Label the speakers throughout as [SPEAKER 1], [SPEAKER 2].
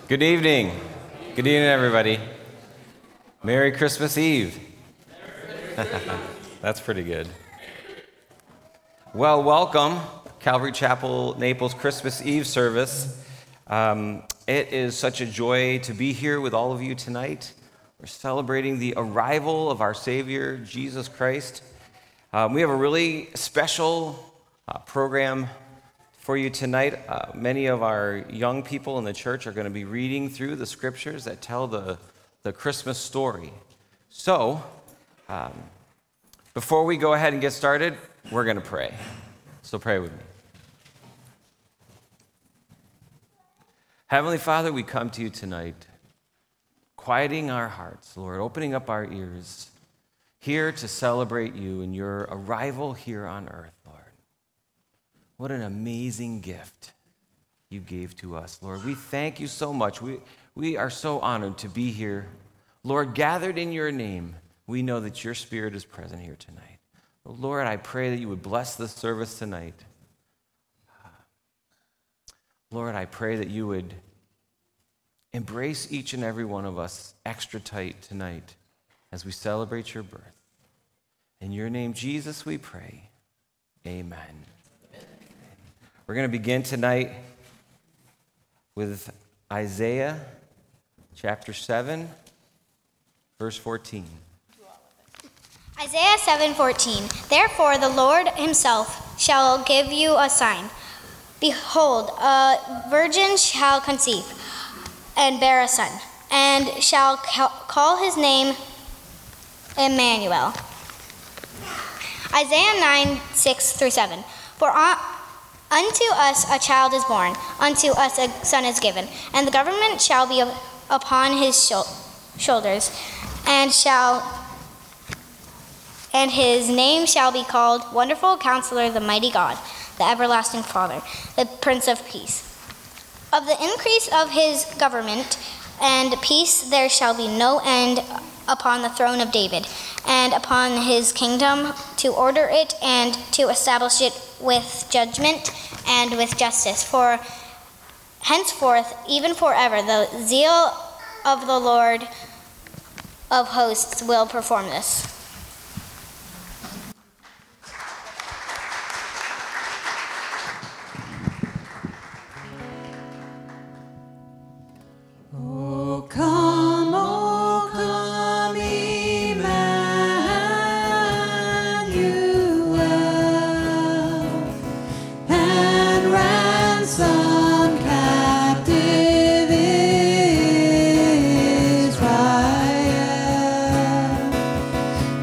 [SPEAKER 1] Good evening. Good evening, everybody. Merry Christmas Eve. That's pretty good. Well, welcome, Calvary Chapel Naples Christmas Eve service. It is such a joy to be here with all of you tonight. We're celebrating the arrival of our Savior, Jesus Christ. We have a really special program for you tonight. Many of our young people in the church are going to be reading through the scriptures that tell the Christmas story. So, before we go ahead and get started, we're going to pray. So pray with me. Heavenly Father, we come to you tonight, quieting our hearts, Lord, opening up our ears, here to celebrate you and your arrival here on earth, Lord. What an amazing gift you gave to us, Lord. We thank you so much. We are so honored to be here. Lord, gathered in your name, we know that your Spirit is present here tonight. Lord, I pray that you would bless this service tonight. Lord, I pray that you would embrace each and every one of us extra tight tonight as we celebrate your birth. In your name, Jesus, we pray. Amen. We're going to begin tonight with Isaiah chapter 7, verse 14.
[SPEAKER 2] Isaiah 7:14. Therefore the Lord himself shall give you a sign. Behold, a virgin shall conceive and bear a son, and shall call his name Emmanuel. Isaiah 9:6-7. For unto us a child is born, unto us a son is given, and the government shall be upon his shoulders, and his name shall be called Wonderful Counselor, the Mighty God, the Everlasting Father, the Prince of Peace. Of the increase of his government and peace there shall be no end upon the throne of David, and upon his kingdom, to order it and to establish it with judgment and with justice. For henceforth, even forever, the zeal of the Lord of hosts will perform this.
[SPEAKER 3] Oh, come, Emmanuel, and ransom captive Israel.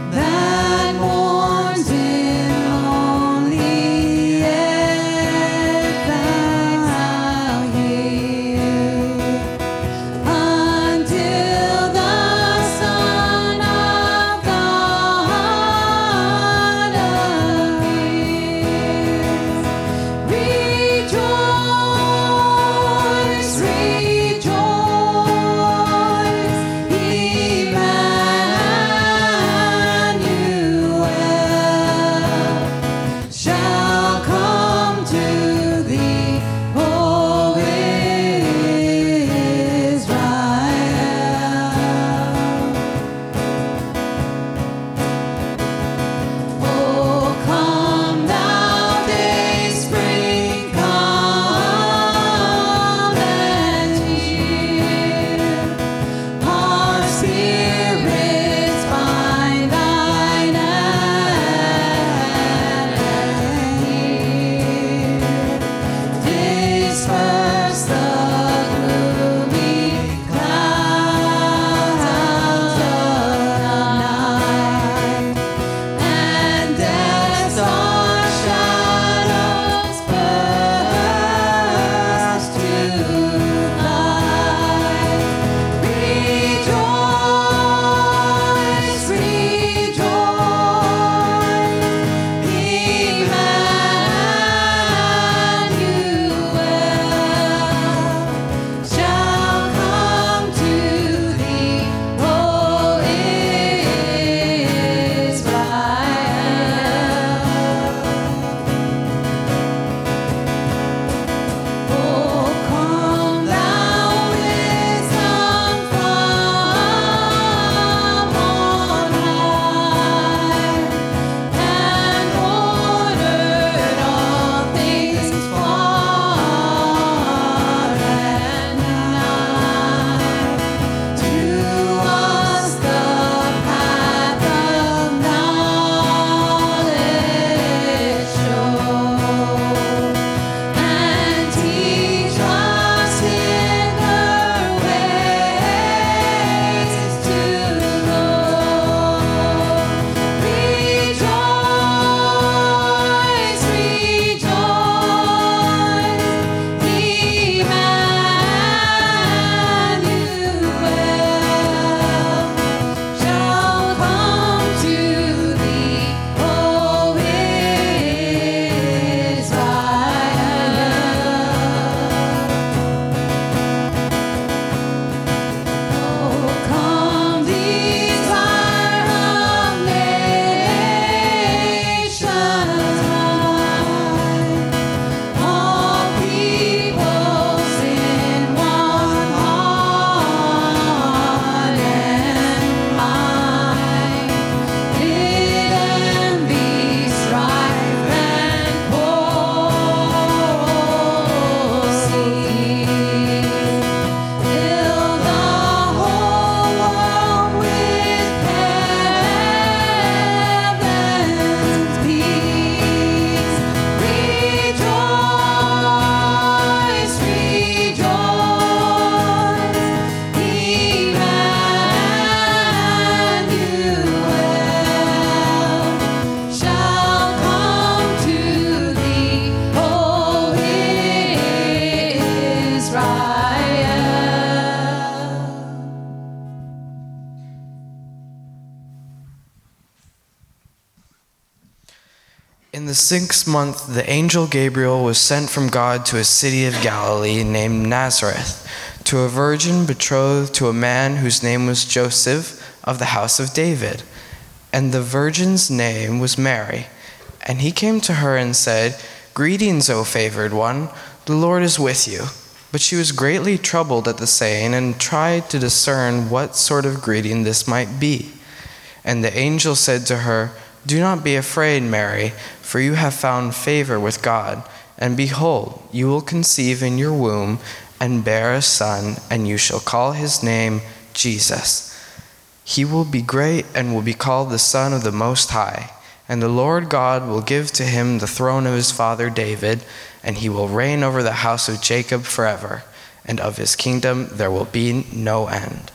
[SPEAKER 4] the 6th month, the angel Gabriel was sent from God to a city of Galilee named Nazareth, to a virgin betrothed to a man whose name was Joseph of the house of David. And the virgin's name was Mary. And he came to her and said, "Greetings, O favored one, the Lord is with you." But she was greatly troubled at the saying and tried to discern what sort of greeting this might be. And the angel said to her, "Do not be afraid, Mary, for you have found favor with God. And behold, you will conceive in your womb and bear a son, and you shall call his name Jesus. He will be great and will be called the Son of the Most High. And the Lord God will give to him the throne of his father David, and he will reign over the house of Jacob forever, and of his kingdom there will be no end."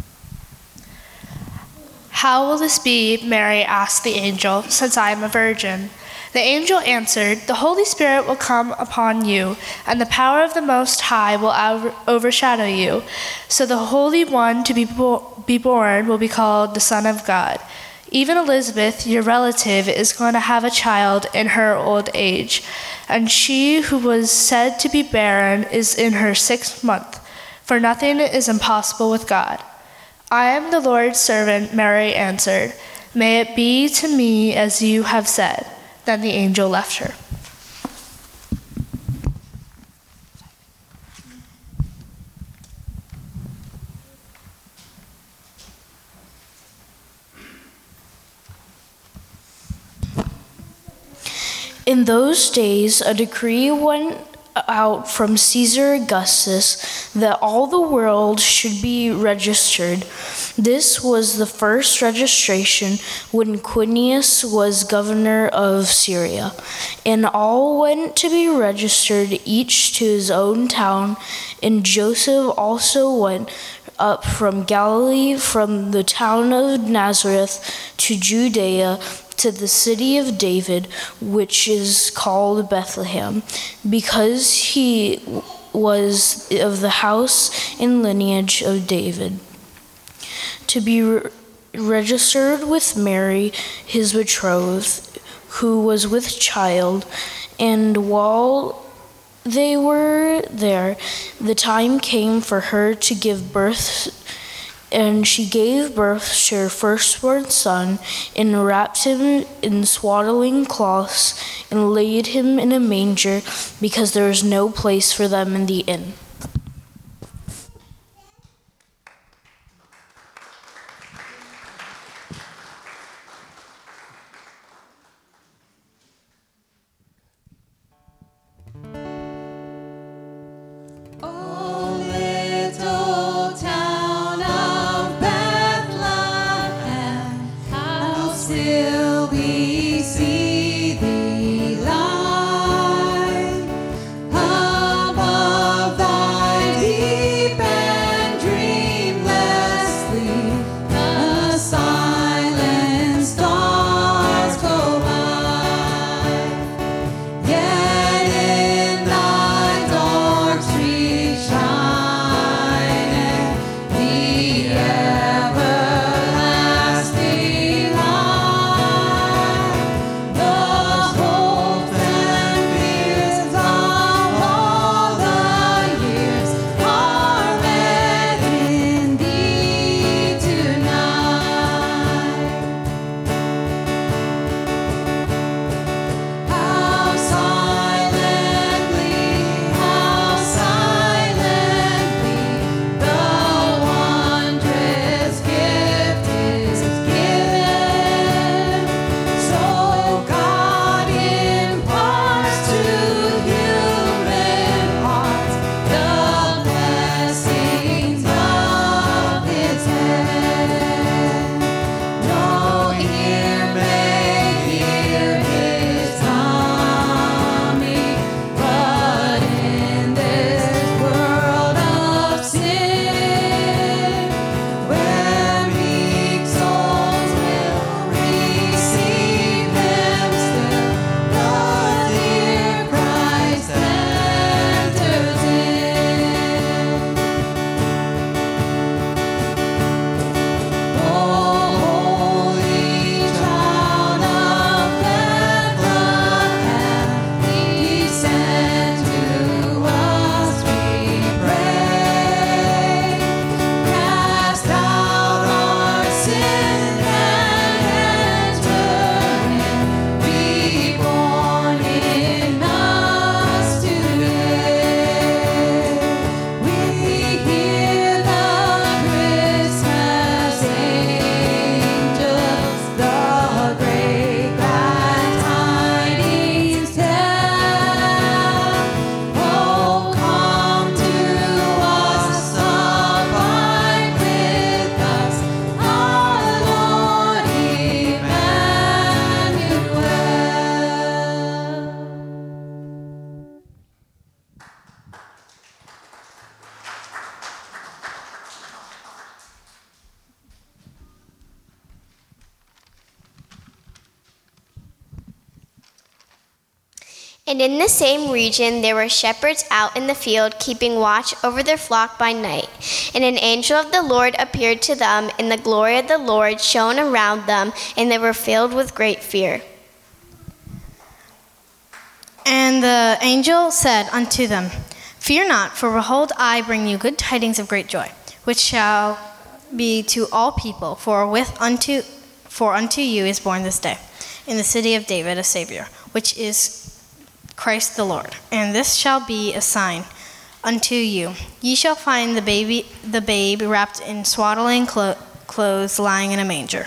[SPEAKER 5] "How will this be," Mary asked the angel, "since I am a virgin?" The angel answered, "The Holy Spirit will come upon you, and the power of the Most High will overshadow you. So the Holy One to be born will be called the Son of God. Even Elizabeth, your relative, is going to have a child in her old age, and she who was said to be barren is in her 6th month, for nothing is impossible with God." "I am the Lord's servant," Mary answered. "May it be to me as you have said." Then the angel left her.
[SPEAKER 6] In those days, a decree went out from Caesar Augustus that all the world should be registered. This was the first registration when Quirinius was governor of Syria. And all went to be registered, each to his own town. And Joseph also went up from Galilee, from the town of Nazareth to Judea, to the city of David, which is called Bethlehem, because he was of the house and lineage of David, to be registered with Mary, his betrothed, who was with child. And while they were there, the time came for her to give birth, and she gave birth to her firstborn son, and wrapped him in swaddling cloths, and laid him in a manger, because there was no place for them in the inn.
[SPEAKER 3] Above
[SPEAKER 7] And in the same region there were shepherds out in the field, keeping watch over their flock by night. And an angel of the Lord appeared to them, and the glory of the Lord shone around them, and they were filled with great fear.
[SPEAKER 8] And the angel said unto them, Fear not, for behold, I bring you good tidings of great joy, which shall be to all people. For unto you is born this day in the city of David a Savior, which is Christ the Lord. And this shall be a sign unto you: ye shall find the babe wrapped in swaddling clothes, lying in a manger.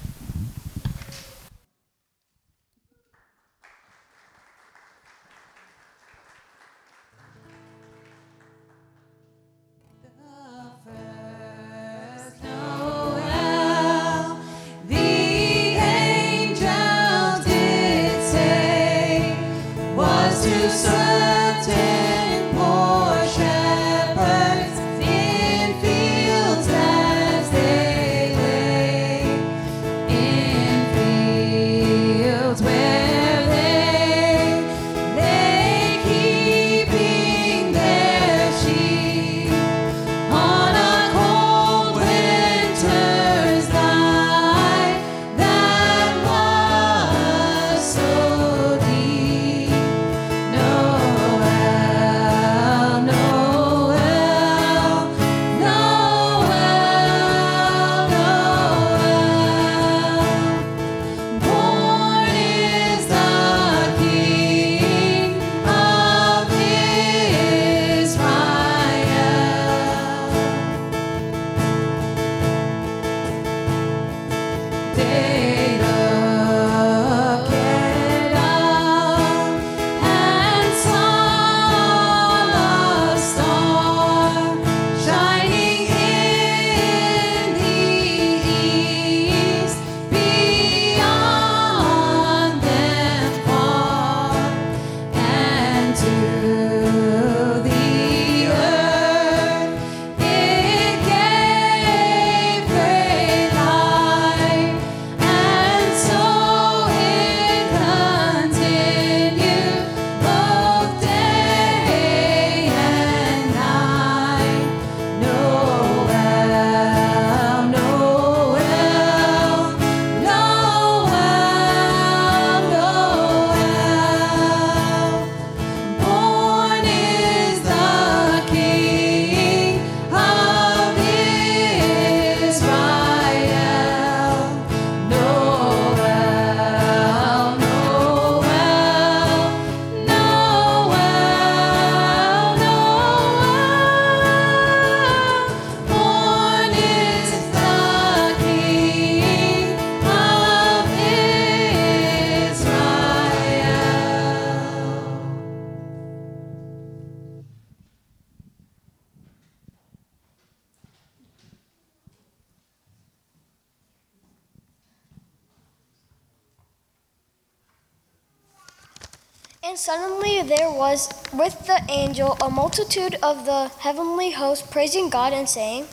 [SPEAKER 9] And suddenly there was with the angel a multitude of the heavenly host praising God and saying,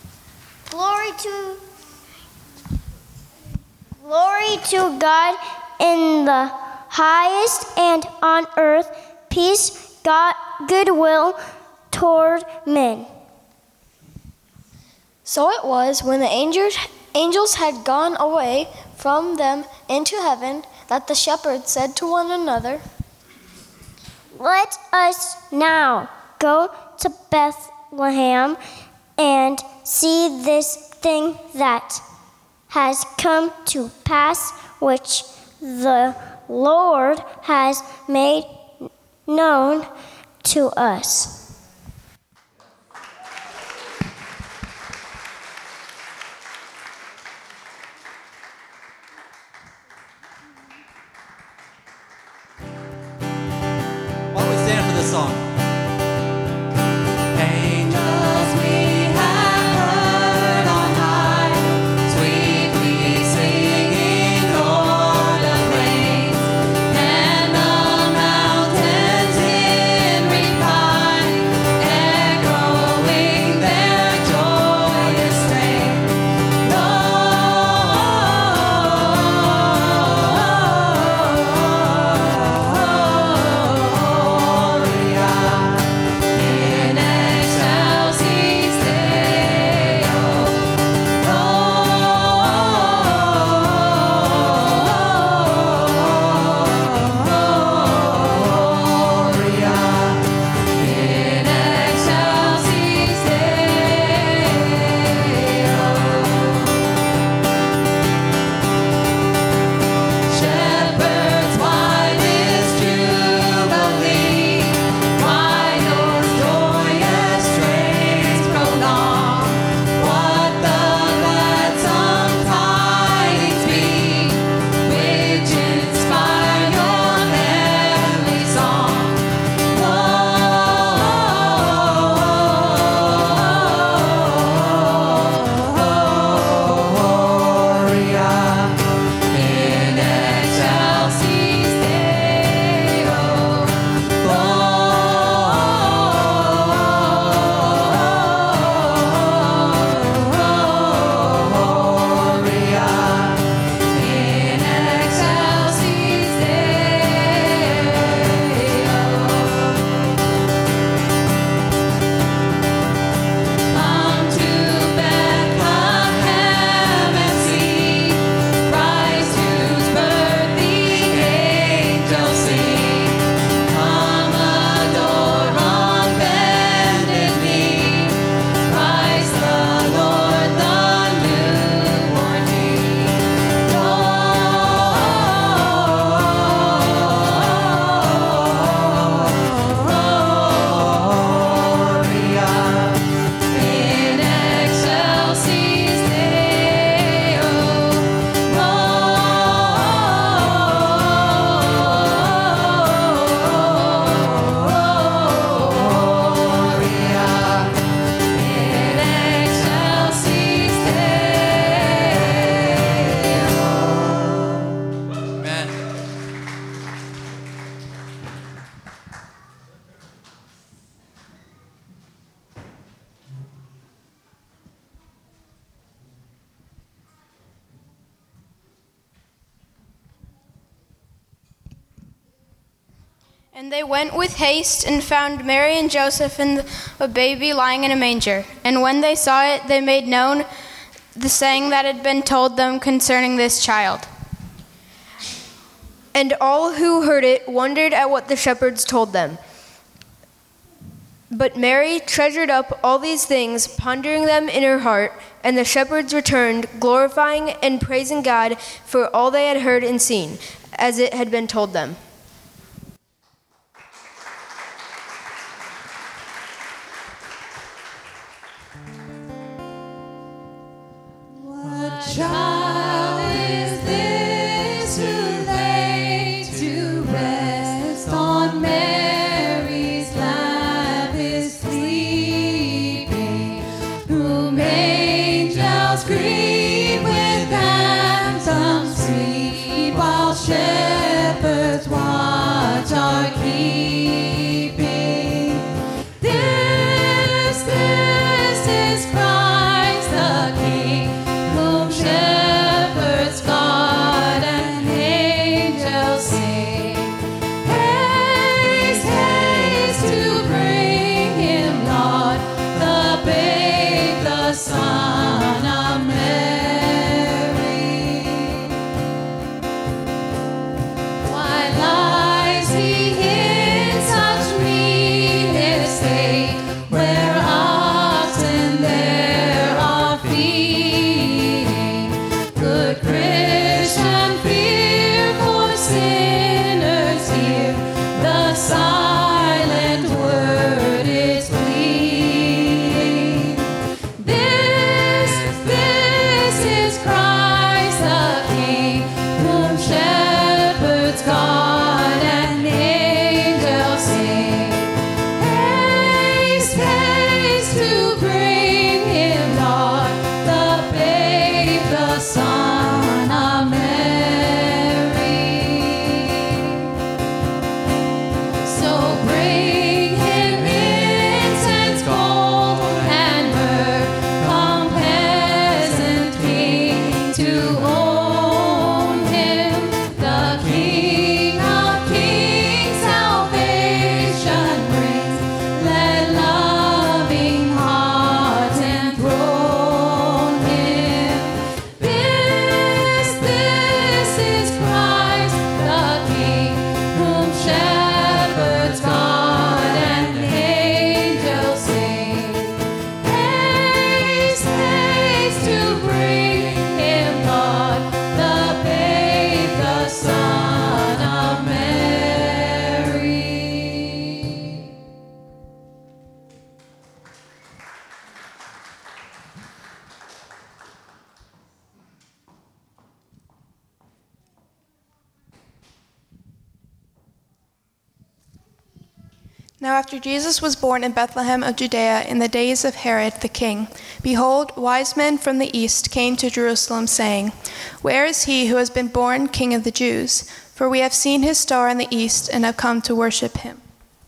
[SPEAKER 2] Glory to God in the highest, and on earth peace, God, goodwill toward men.
[SPEAKER 9] So it was, when the angels had gone away from them into heaven, that the shepherds said to one another,
[SPEAKER 2] Let us now go to Bethlehem and see this thing that has come to pass, which the Lord has made known to us.
[SPEAKER 3] Why don't we stand for this song?
[SPEAKER 10] And they went with haste and found Mary and Joseph and a baby lying in a manger. And when they saw it, they made known the saying that had been told them concerning this child.
[SPEAKER 11] And all who heard it wondered at what the shepherds told them. But Mary treasured up all these things, pondering them in her heart. And the shepherds returned, glorifying and praising God for all they had heard and seen, as it had been told them.
[SPEAKER 12] Child is this who lay to rest on Mary's lap is sleeping, whom angels greet with anthems sweet, while shepherds watch our keeping. This is Christ the King, whom shepherds guard and angels sing. Haste, haste to bring him, Lord, the babe, the Son of Mary. Why lies he in such mean estate, where oxen there are feeding? Good Christian, fear for sinners here, the silent word is pleading. This is Christ the King, whom shepherds guard and angels sing. Haste, haste to bring him, Lord, the babe, the Son of Mary. So bring him incense, gold, and myrrh. Come, peasant king, to own him, the King of kings, salvation brings. Let loving hearts enthrone him. This is Christ the King, whom shepherds guard and angels sing. Haste, haste to bring him, Lord, the babe, the Son of Mary.
[SPEAKER 13] Now after Jesus was born in Bethlehem of Judea in the days of Herod the king, behold, wise men from the east came to Jerusalem, saying, Where is he who has been born King of the Jews? For we have seen his star in the east and have come to worship him.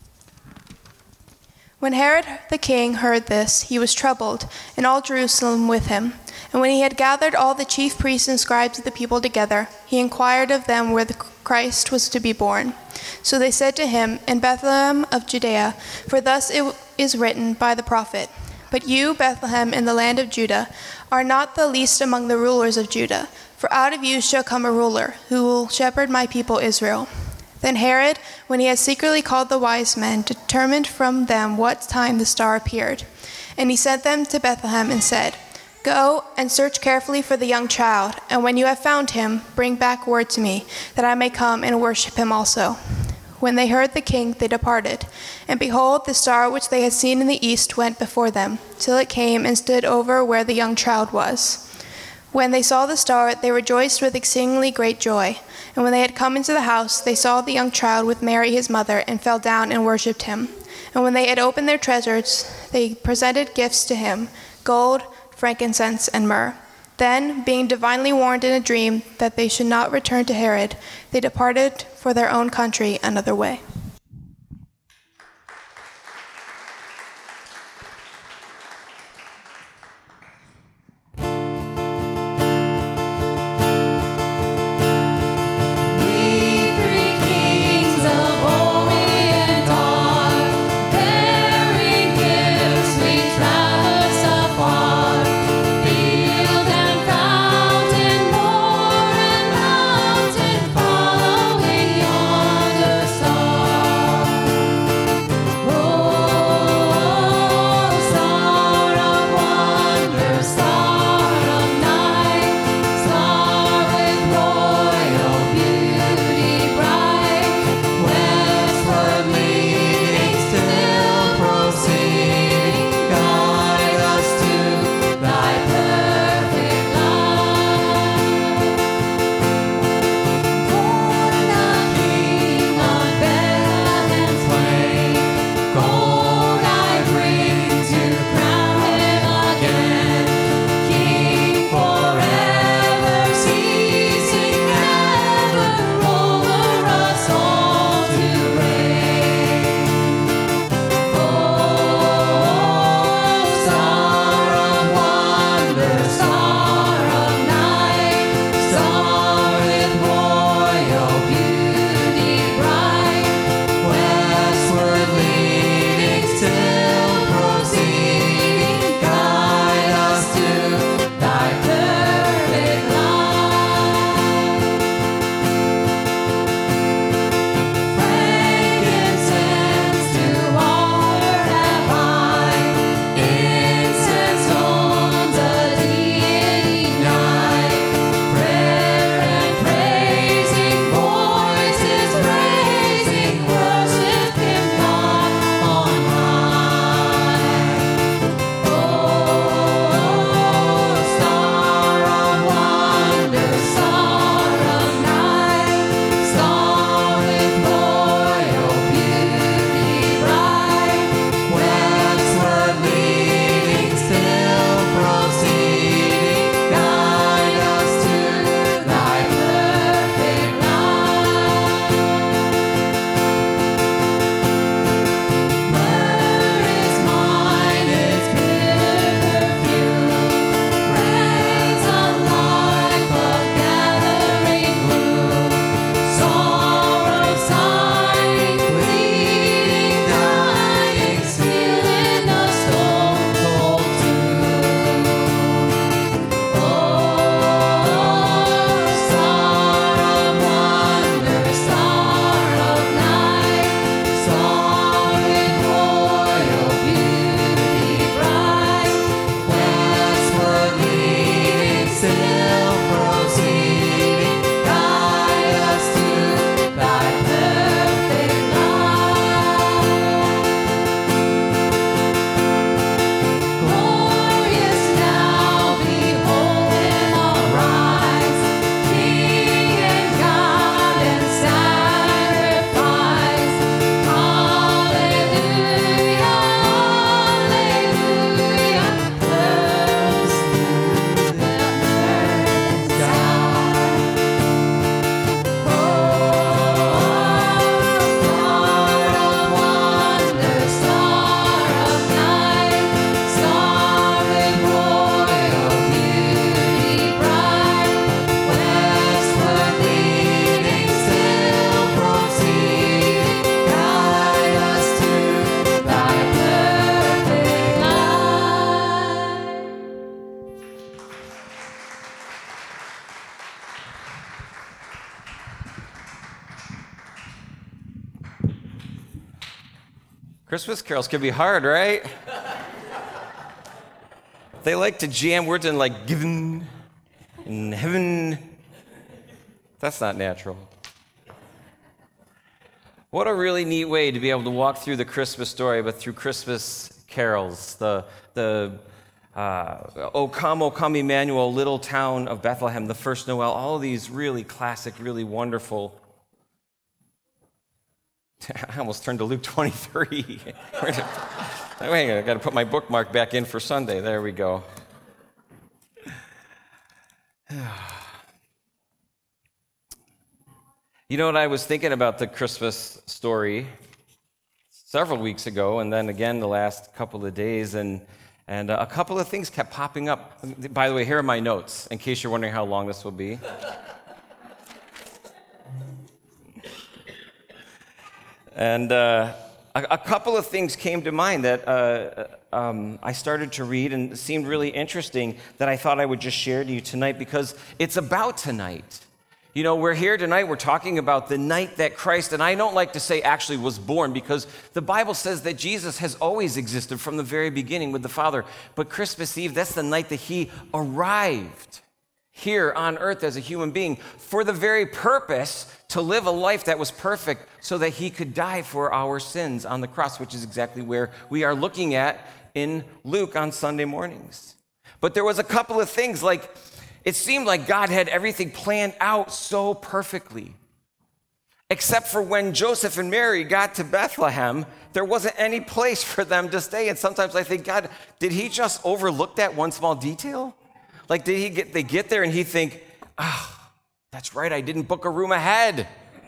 [SPEAKER 13] When Herod the king heard this, he was troubled, and all Jerusalem with him. And when he had gathered all the chief priests and scribes of the people together, he inquired of them where the Christ was to be born. So they said to him, In Bethlehem of Judea, for thus it is written by the prophet, But you, Bethlehem, in the land of Judah, are not the least among the rulers of Judah, for out of you shall come a ruler, who will shepherd my people Israel. Then Herod, when he had secretly called the wise men, determined from them what time the star appeared. And he sent them to Bethlehem and said, Go and search carefully for the young child, and when you have found him, bring back word to me, that I may come and worship him also. When they heard the king, they departed. And behold, the star which they had seen in the east went before them, till it came and stood over where the young child was. When they saw the star, they rejoiced with exceedingly great joy. And when they had come into the house, they saw the young child with Mary his mother, and fell down and worshipped him. And when they had opened their treasures, they presented gifts to him, gold, frankincense, and myrrh. Then, being divinely warned in a dream that they should not return to Herod, they departed for their own country another way.
[SPEAKER 12] We three kings of holy
[SPEAKER 1] Christmas carols can be hard, right? They like to jam words in like given and heaven. That's not natural. What a really neat way to be able to walk through the Christmas story, but through Christmas carols. O come, Emmanuel, little town of Bethlehem, the first Noel, all of these really classic, really wonderful. I almost turned to Luke 23. Wait, I got to put my bookmark back in for Sunday. There we go. You know what, I was thinking about the Christmas story several weeks ago, and then again the last couple of days, and a couple of things kept popping up. By the way, here are my notes, in case you're wondering how long this will be. And a couple of things came to mind that I started to read and seemed really interesting that I thought I would just share to you tonight, because it's about tonight. You know, we're here tonight, we're talking about the night that Christ, and I don't like to say actually was born, because the Bible says that Jesus has always existed from the very beginning with the Father. But Christmas Eve, that's the night that he arrived here on earth as a human being for the very purpose to live a life that was perfect so that he could die for our sins on the cross, which is exactly where we are looking at in Luke on Sunday mornings. But there was a couple of things, like it seemed like God had everything planned out so perfectly. Except for when Joseph and Mary got to Bethlehem, there wasn't any place for them to stay. And sometimes I think, God, did he just overlook that one small detail? Like, did they get there and he think, that's right, I didn't book a room ahead.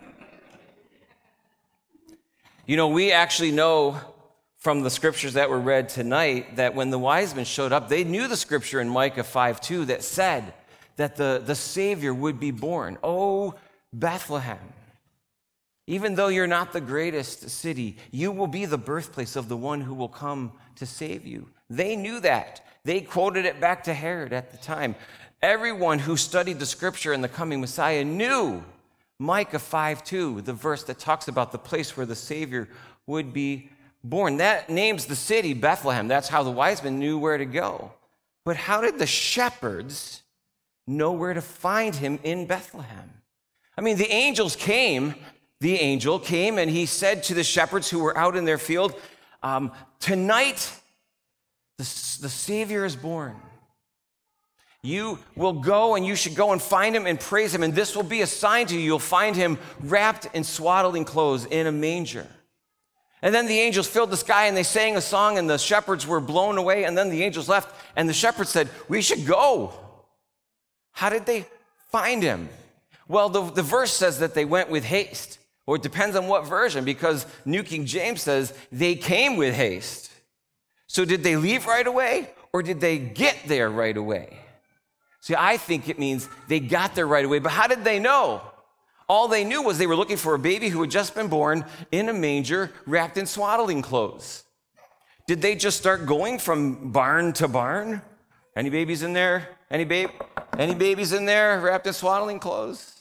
[SPEAKER 1] You know, we actually know from the scriptures that were read tonight that when the wise men showed up, they knew the scripture in Micah 5:2 that said that the Savior would be born. Oh, Bethlehem, even though you're not the greatest city, you will be the birthplace of the one who will come to save you. They knew that. They quoted it back to Herod at the time. Everyone who studied the scripture and the coming Messiah knew Micah 5:2, the verse that talks about the place where the Savior would be born. That names the city Bethlehem. That's how the wise men knew where to go. But how did the shepherds know where to find him in Bethlehem? I mean, the angel came and he said to the shepherds who were out in their field, tonight the Savior is born. You will go and you should go and find him and praise him, and this will be a sign to you. You'll find him wrapped in swaddling clothes in a manger. And then the angels filled the sky and they sang a song and the shepherds were blown away, and then the angels left and the shepherds said, we should go. How did they find him? Well, the verse says that they went with haste, or it depends on what version, because New King James says they came with haste. So did they leave right away, or did they get there right away? See, I think it means they got there right away, but how did they know? All they knew was they were looking for a baby who had just been born in a manger, wrapped in swaddling clothes. Did they just start going from barn to barn? Any babies in there? Any babies in there wrapped in swaddling clothes?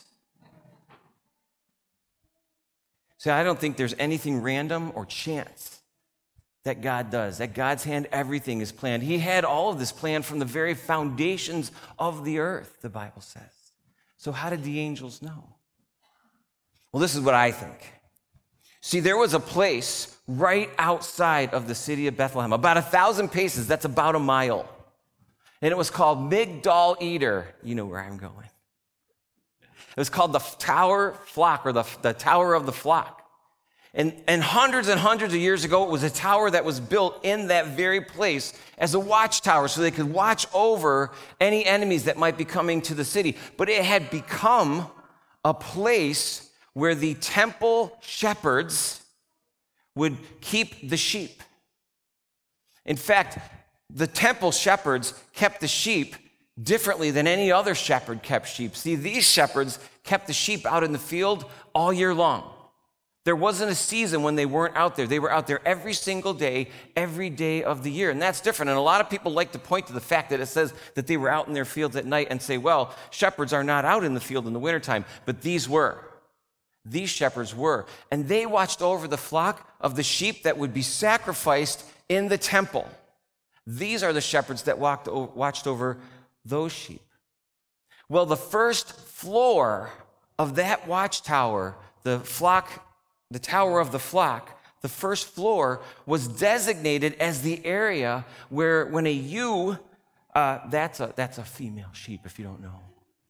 [SPEAKER 1] See, I don't think there's anything random or chance that God does. At God's hand, everything is planned. He had all of this planned from the very foundations of the earth, the Bible says. So how did the angels know? Well, this is what I think. See, there was a place right outside of the city of Bethlehem, about 1,000 paces, that's about a mile. And it was called Migdal Eder. You know where I'm going. It was called the Tower Flock, or the Tower of the Flock. And hundreds of years ago, it was a tower that was built in that very place as a watchtower so they could watch over any enemies that might be coming to the city. But it had become a place where the temple shepherds would keep the sheep. In fact, the temple shepherds kept the sheep differently than any other shepherd kept sheep. See, these shepherds kept the sheep out in the field all year long. There wasn't a season when they weren't out there. They were out there every single day, every day of the year. And that's different. And a lot of people like to point to the fact that it says that they were out in their fields at night and say, well, shepherds are not out in the field in the wintertime, but these were. These shepherds were. And they watched over the flock of the sheep that would be sacrificed in the temple. These are the shepherds that watched over those sheep. Well, the first floor of that watchtower, the tower of the flock, the first floor was designated as the area where when a ewe, that's a female sheep if you don't know.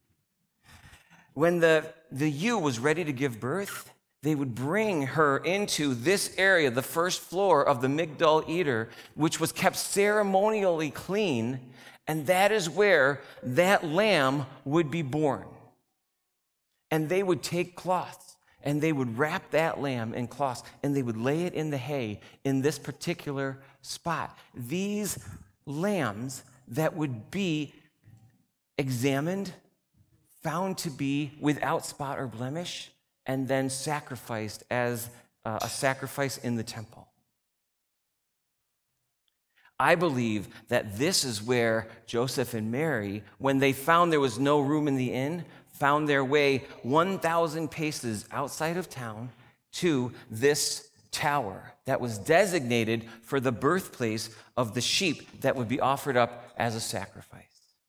[SPEAKER 1] When the ewe was ready to give birth, they would bring her into this area, the first floor of the Migdal Eder, which was kept ceremonially clean, and that is where that lamb would be born. And they would take cloths, and they would wrap that lamb in cloths, and they would lay it in the hay in this particular spot. These lambs that would be examined, found to be without spot or blemish, and then sacrificed as a sacrifice in the temple. I believe that this is where Joseph and Mary, when they found there was no room in the inn, found their way 1,000 paces outside of town to this tower that was designated for the birthplace of the sheep that would be offered up as a sacrifice.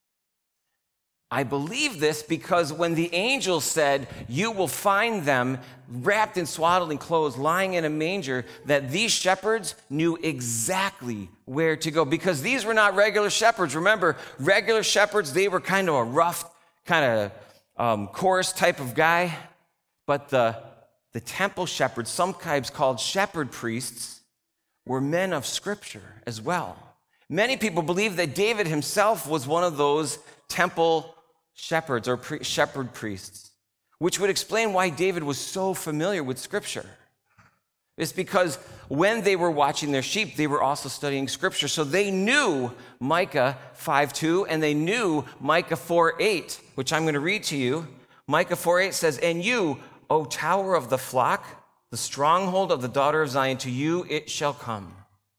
[SPEAKER 1] I believe this because when the angel said, you will find them wrapped in swaddling clothes, lying in a manger, that these shepherds knew exactly where to go. Because these were not regular shepherds. Remember, regular shepherds, they were kind of a rough, kind of coarse type of guy. But the temple shepherds, sometimes called shepherd priests, were men of Scripture as well. Many people believe that David himself was one of those temple shepherds or shepherd priests, which would explain why David was so familiar with Scripture. It's because when they were watching their sheep, they were also studying Scripture. So they knew Micah 5:2 and they knew Micah 4:8, which I'm going to read to you. Micah 4:8 says, and you, O tower of the flock, the stronghold of the daughter of Zion, to you it shall come.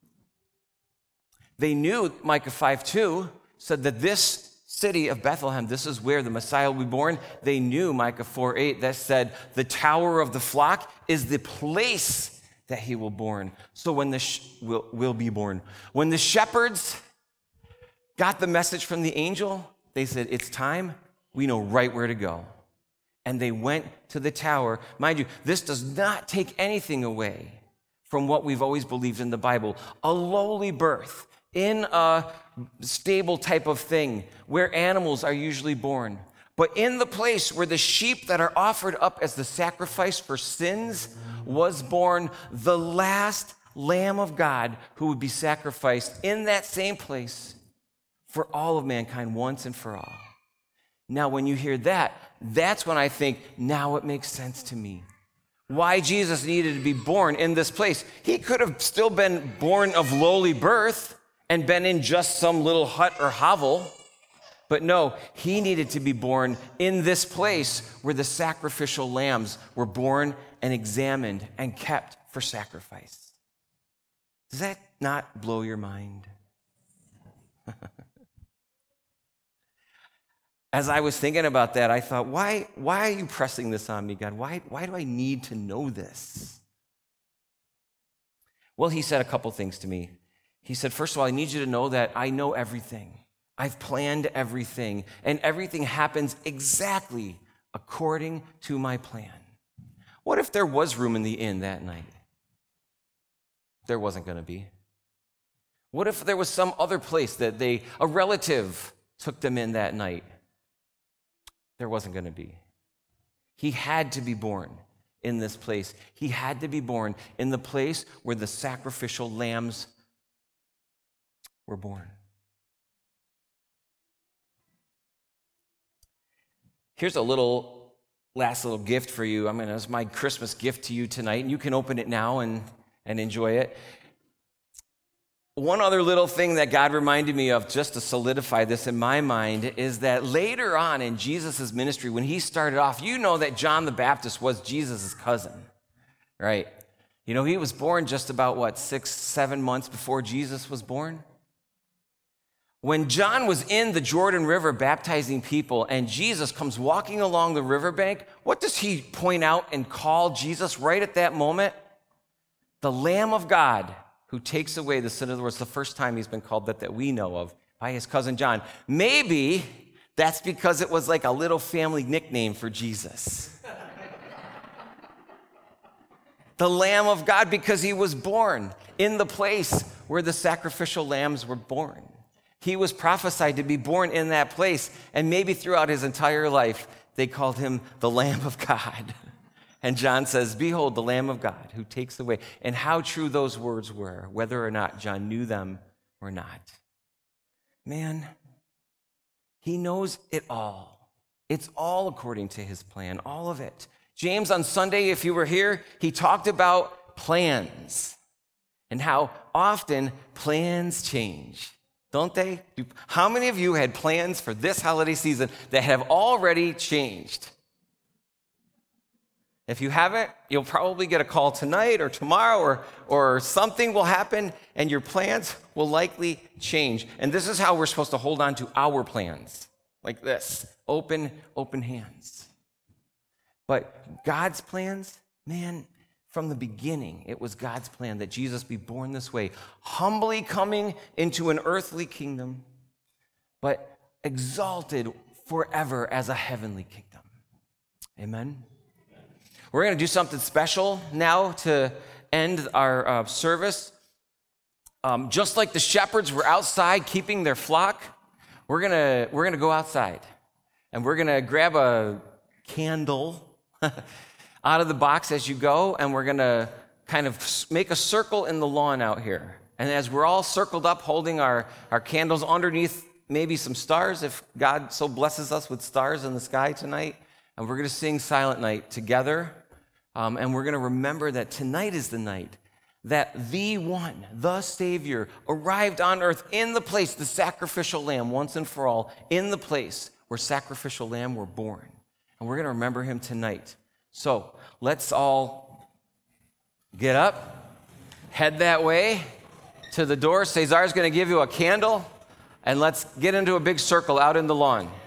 [SPEAKER 1] They knew Micah 5:2 said that this city of Bethlehem, this is where the Messiah will be born. They knew Micah 4:8 that said the tower of the flock is the place that he will born. So when will be born. When the shepherds got the message from the angel, they said, it's time. We know right where to go. And they went to the tower. Mind you, this does not take anything away from what we've always believed in the Bible. A lowly birth in a stable type of thing where animals are usually born. But in the place where the sheep that are offered up as the sacrifice for sins was born, the last Lamb of God who would be sacrificed in that same place for all of mankind once and for all. Now, when you hear that, that's when I think, now it makes sense to me. Why Jesus needed to be born in this place. He could have still been born of lowly birth and been in just some little hut or hovel. But no, he needed to be born in this place where the sacrificial lambs were born and examined and kept for sacrifice. Does that not blow your mind? As I was thinking about that, I thought, why are you pressing this on me, God? Why do I need to know this? Well, he said a couple things to me. He said, first of all, I need you to know that I know everything. I've planned everything, and everything happens exactly according to my plan. What if there was room in the inn that night? There wasn't going to be. What if there was some other place that a relative took them in that night? There wasn't going to be. He had to be born in this place. He had to be born in the place where the sacrificial lambs were born. Here's a last little gift for you. It's my Christmas gift to you tonight, and you can open it now and enjoy it. One other little thing that God reminded me of, just to solidify this in my mind, is that later on in Jesus' ministry, when he started off, you know that John the Baptist was Jesus' cousin, right? You know, he was born just about, 6-7 months before Jesus was born? When John was in the Jordan River baptizing people and Jesus comes walking along the riverbank, what does he point out and call Jesus right at that moment? The Lamb of God who takes away the sin of the world. It's the first time he's been called that we know of by his cousin John. Maybe that's because it was like a little family nickname for Jesus. The Lamb of God, because he was born in the place where the sacrificial lambs were born. He was prophesied to be born in that place, and maybe throughout his entire life, they called him the Lamb of God. And John says, behold, the Lamb of God who takes away. And how true those words were, whether or not John knew them or not. Man, he knows it all. It's all according to his plan, all of it. James on Sunday, if you were here, he talked about plans and how often plans change. Don't they? How many of you had plans for this holiday season that have already changed? If you haven't, you'll probably get a call tonight or tomorrow or something will happen and your plans will likely change. And this is how we're supposed to hold on to our plans. Like this, open hands. But God's plans, man, from the beginning, it was God's plan that Jesus be born this way, humbly coming into an earthly kingdom, but exalted forever as a heavenly kingdom. Amen? We're going to do something special now to end our service. Just like the shepherds were outside keeping their flock, we're going to go outside, and we're going to grab a candle out of the box as you go, and we're going to kind of make a circle in the lawn out here. And as we're all circled up holding our candles underneath maybe some stars, if God so blesses us with stars in the sky tonight, and we're going to sing Silent Night together, and we're going to remember that tonight is the night that the one, the Savior, arrived on earth in the place, the sacrificial lamb, once and for all, in the place where sacrificial lamb were born. And we're going to remember him tonight. So let's all get up, head that way to the door. Cesar's going to give you a candle, and let's get into a big circle out in the lawn.